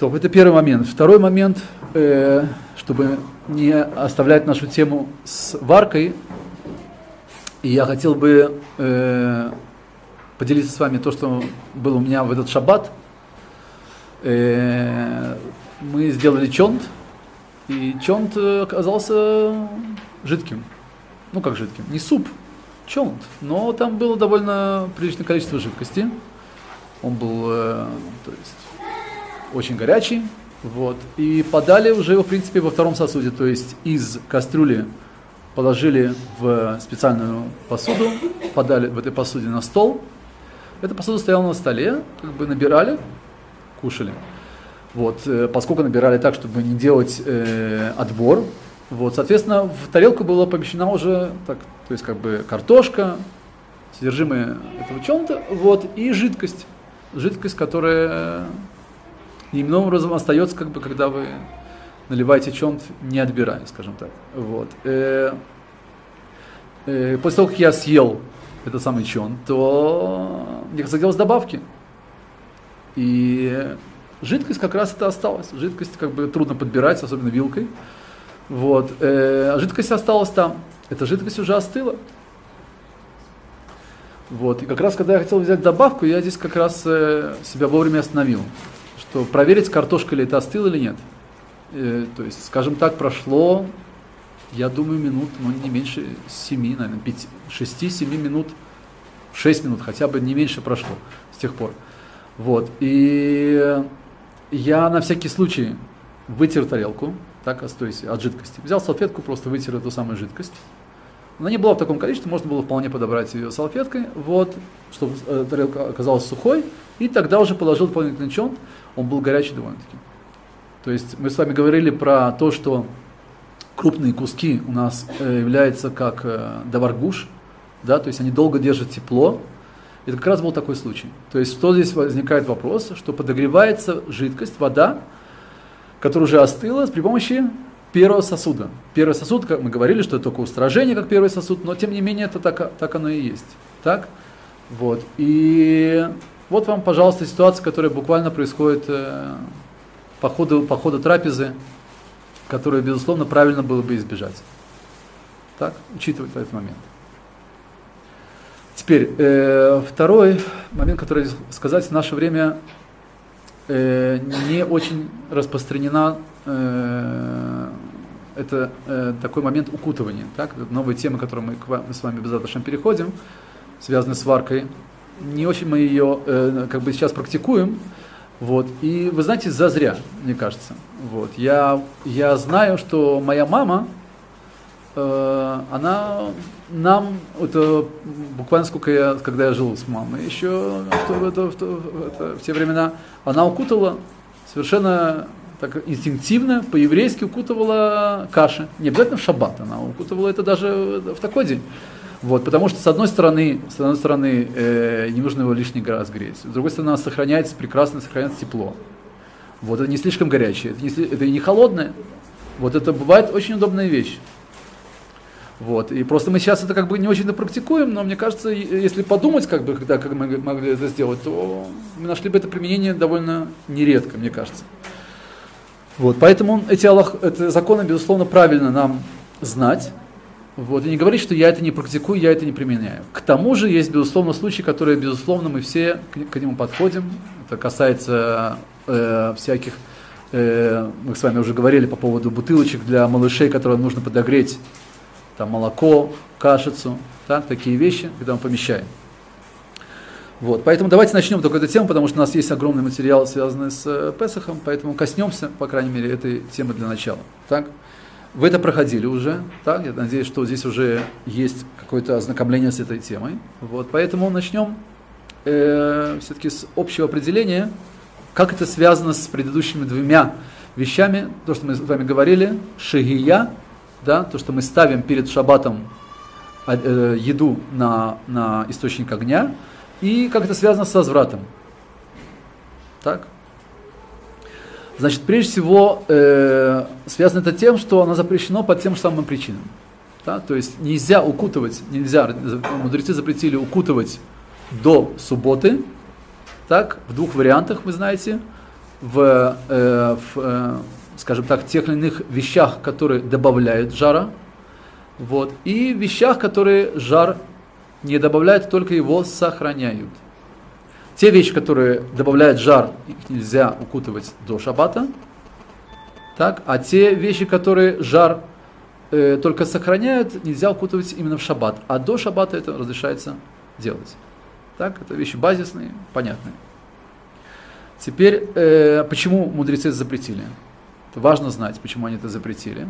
То это первый момент. Второй момент, чтобы не оставлять нашу тему с варкой, я хотел бы поделиться с вами то, что было у меня в этот шаббат. Мы сделали чонт, и чонт оказался жидким. Ну как жидким? Не суп, чонт. Но там было довольно приличное количество жидкости. Он был очень горячий. Вот. И подали уже его, в принципе, во втором сосуде. То есть из кастрюли положили в специальную посуду, подали в этой посуде на стол. Эта посуда стояла на столе, как бы набирали, кушали. Вот, поскольку набирали так, чтобы не делать отбор, вот, соответственно, в тарелку была помещена уже так, то есть как бы картошка, содержимое этого чонта, вот, и жидкость, которая немного образом остается, как бы, когда вы наливаете чонт, не отбирая, скажем так. Вот. После того, как я съел этот самый чонт, то мне захотелось добавки. И жидкость как раз это осталась. Жидкость как бы трудно подбирать, особенно вилкой. Вот. А жидкость осталась там. Эта жидкость уже остыла. Вот. И как раз, когда я хотел взять добавку, я здесь как раз себя вовремя остановил. Что проверить, картошка ли это остыла или нет. То есть, скажем так, прошло, я думаю, минут, ну не меньше 7, наверное, 6-7 минут, 6 минут хотя бы, не меньше прошло с тех пор. Вот. И я на всякий случай вытер тарелку, так, то есть от жидкости. Взял салфетку, просто вытер эту самую жидкость. Она не была в таком количестве, можно было вполне подобрать ее салфеткой, вот, чтобы тарелка оказалась сухой, и тогда уже положил дополнительный чонт, он был горячий довольно-таки. То есть мы с вами говорили про то, что крупные куски у нас являются как даваргуш, да, то есть они долго держат тепло. Это как раз был такой случай. То есть что здесь возникает вопрос, что подогревается жидкость, вода, которая уже остыла при помощи первого сосуда. Первый сосуд, как мы говорили, что это только устражение, как первый сосуд, но тем не менее это так оно и есть. Так? Вот. И вот вам, пожалуйста, ситуация, которая буквально происходит по ходу трапезы, которую, безусловно, правильно было бы избежать. Так, учитывать этот момент. Теперь, второй момент, который сказать, в наше время не очень распространена, это такой момент укутывания. Так? Новая тема, к которой мы с вами обязательно переходим, связанная с варкой. Не очень мы ее как бы сейчас практикуем. Вот. И вы знаете, зазря, мне кажется. Вот. Я знаю, что моя мама, она нам, это буквально когда я жил с мамой, еще в те времена, она укутала совершенно так инстинктивно, по-еврейски укутывала каши. Не обязательно в шаббат, она укутывала это даже в такой день. Вот, потому что, с одной стороны, не нужно его лишний раз греть. С другой стороны, прекрасно сохраняется тепло. Вот, это не слишком горячее, это и не холодное. Вот, это бывает очень удобная вещь. Вот, и просто мы сейчас это как бы не очень-то практикуем, но мне кажется, если подумать, как мы могли это сделать, то мы нашли бы это применение довольно нередко, мне кажется. Вот, поэтому эти законы, безусловно, правильно нам знать. Вот, и не говорить, что я это не практикую, я это не применяю. К тому же есть, безусловно, случаи, которые, безусловно, мы все к нему подходим. Это касается всяких, мы с вами уже говорили по поводу бутылочек для малышей, которые нужно подогреть, там, молоко, кашицу, так, такие вещи, когда мы помещаем. Вот, поэтому давайте начнем только эту тему, потому что у нас есть огромный материал, связанный с Песахом, поэтому коснемся, по крайней мере, этой темы для начала. Так? Вы это проходили уже, так? Я надеюсь, что здесь уже есть какое-то ознакомление с этой темой. Вот, поэтому начнем все-таки с общего определения, как это связано с предыдущими двумя вещами, то, что мы с вами говорили, шегия, да, то, что мы ставим перед шаббатом еду на источник огня, и как это связано с возвратом. Так? Значит, прежде всего, связано это тем, что оно запрещено по тем же самым причинам. Да? То есть нельзя, мудрецы запретили укутывать до субботы, так, в двух вариантах, вы знаете. скажем так, тех или иных вещах, которые добавляют жара, вот, и вещах, которые жар не добавляют, только его сохраняют. Те вещи, которые добавляют жар, их нельзя укутывать до шаббата, так, а те вещи, которые жар только сохраняют, нельзя укутывать именно в шаббат, а до шаббата это разрешается делать. Так, это вещи базисные, понятные. Теперь, почему мудрецы это запретили? Это важно знать, почему они это запретили.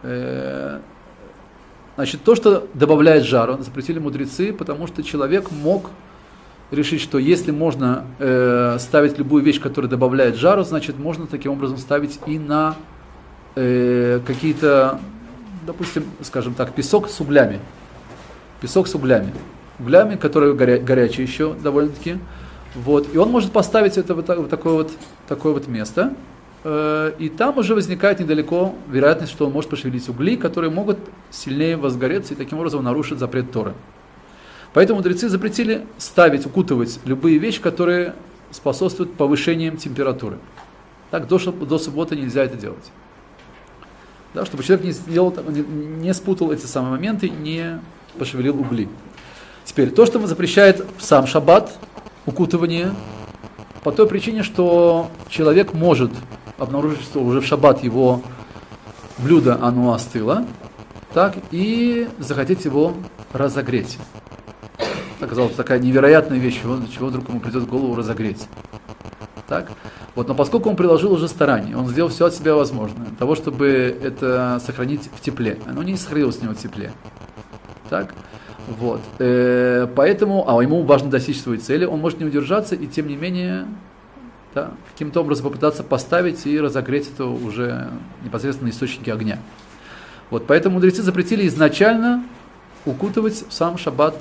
Значит, то, что добавляет жару, запретили мудрецы, потому что человек мог решить, что если можно ставить любую вещь, которая добавляет жару, значит, можно таким образом ставить и на какие-то, допустим, скажем так, песок с углями. Песок с углями. Углями, которые горячие еще довольно-таки. Вот. И он может поставить это в такое вот место. И там уже возникает недалеко вероятность, что он может пошевелить угли, которые могут сильнее возгореться и таким образом нарушить запрет Торы. Поэтому мудрецы запретили ставить, укутывать любые вещи, которые способствуют повышением температуры. Так, до субботы нельзя это делать. Да, чтобы человек не спутал эти самые моменты, не пошевелил угли. Теперь, то, что запрещает сам шаббат, укутывание, по той причине, что человек может обнаружить, что уже в шаббат его блюдо, оно остыло, так, и захотеть его разогреть. Оказалась такая невероятная вещь, чего вдруг ему придет в голову разогреть. Так? Вот, но поскольку он приложил уже старания, он сделал все от себя возможное, для того, чтобы это сохранить в тепле. Оно не сохранилось у него в тепле. Так? Вот. Поэтому, ему важно достичь своей цели, он может не удержаться и тем не менее, да, каким-то образом попытаться поставить и разогреть это уже непосредственно на источнике огня. Вот, поэтому мудрецы запретили изначально укутывать в сам шаббат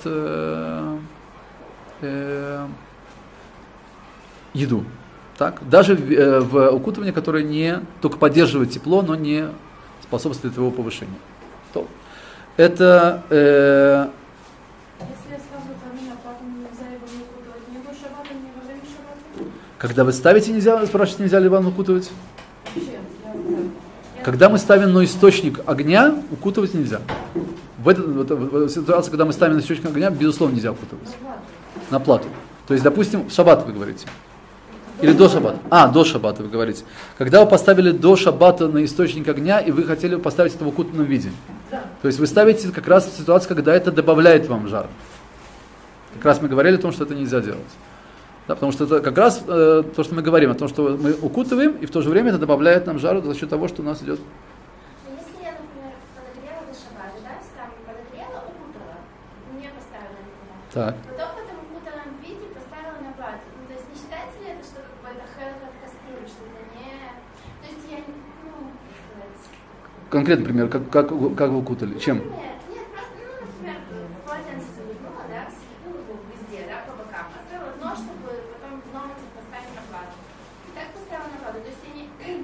еду. Так? Даже в укутывании, которое не только поддерживает тепло, но не способствует его повышению. То. Это если я скажу, нельзя его не укутывать ни до шаббата, ни во время шаббата? когда вы ставите, спрашиваете, нельзя ли вам укутывать? Вообще, Когда мы ставим на источник огня, укутывать нельзя. В ситуации, когда мы ставим на источник огня, безусловно, нельзя укутывать. На плату. То есть, допустим, в шаббат вы говорите. Или до шаббата. До шаббата вы говорите. Когда вы поставили до шаббата на источник огня, и вы хотели поставить это в укутанном виде. То есть вы ставите как раз в ситуации, когда это добавляет вам жар. Как раз мы говорили о том, что это нельзя делать. Да, потому что это как раз то, что мы говорим, о том, что мы укутываем, и в то же время это добавляет нам жару за счет того, что у нас идет. Если я, например, подогрела до шаббата, да, ставлю, подогрела, укутала, не поставила никуда. Так. Потом в этом укутанном виде поставила на плату. Ну, то есть не считается ли это, что какой-то хелк от кастрюли, что это не... То есть я не... Конкретный пример, как вы укутали? Чем? Нет, просто, например, полотенце завернула, да, везде, да, по бокам. Оставила дно, чтобы потом дно поставить на плату. И так поставила на плату. То есть я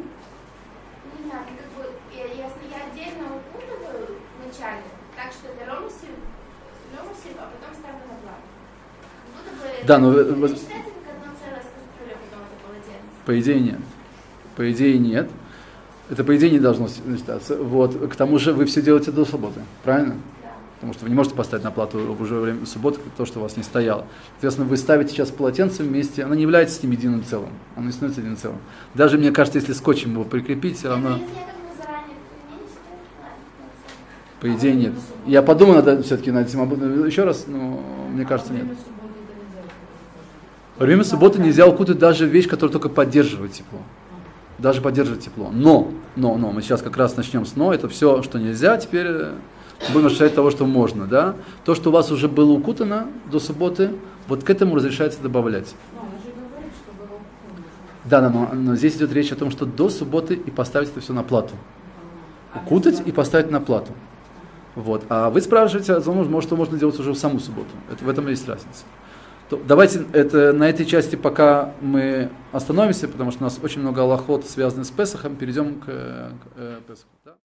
не знаю, как бы, если я отдельно укутываю вначале, так что это ромусив, а потом ставлю на плату. Будто бы Да, но не считается как одно целое с кастрюлей, потом это полотенце? По идее нет. По идее нет. Это по идее не должно считаться. Вот. К тому же вы все делаете до субботы, правильно? Да. Потому что вы не можете поставить на плату уже во время субботы то, что у вас не стояло. Соответственно, вы ставите сейчас полотенце вместе, оно не является с ним единым целым. Оно не становится единым целым. Даже, мне кажется, если скотчем его прикрепить, все равно... Если я как бы заранее не считаю, По идее нет. Я подумаю надо все-таки над этим еще раз, но мне кажется нет. Во время субботы нельзя укутать даже вещь, которая только поддерживает тепло. Даже поддерживать тепло. Но, мы сейчас как раз начнем с «но», это все, что нельзя, теперь будем считать того, что можно, да. То, что у вас уже было укутано до субботы, вот к этому разрешается добавлять. Да, но здесь идет речь о том, что до субботы и поставить это все на плату. Укутать и поставить на плату. Вот. А вы спрашиваете о том, что можно делать уже в саму субботу. В этом есть разница. Давайте на этой части пока мы остановимся, потому что у нас очень много алахот, связанных с Песахом, перейдем к Песаху. Да?